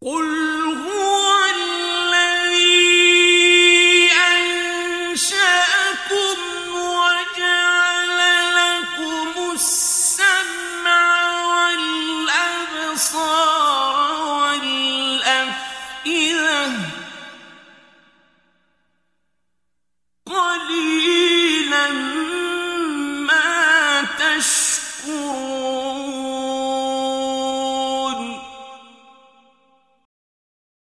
قُلْ هُوَ الَّذِي أَنشَأَكُمْ وَجَعَلَ لَكُمُ السَّمْعَ وَالْأَبْصَارَ وَالْأَفْئِدَةَ ۖ قَلِيلًا مَا تَشْكُرُونَ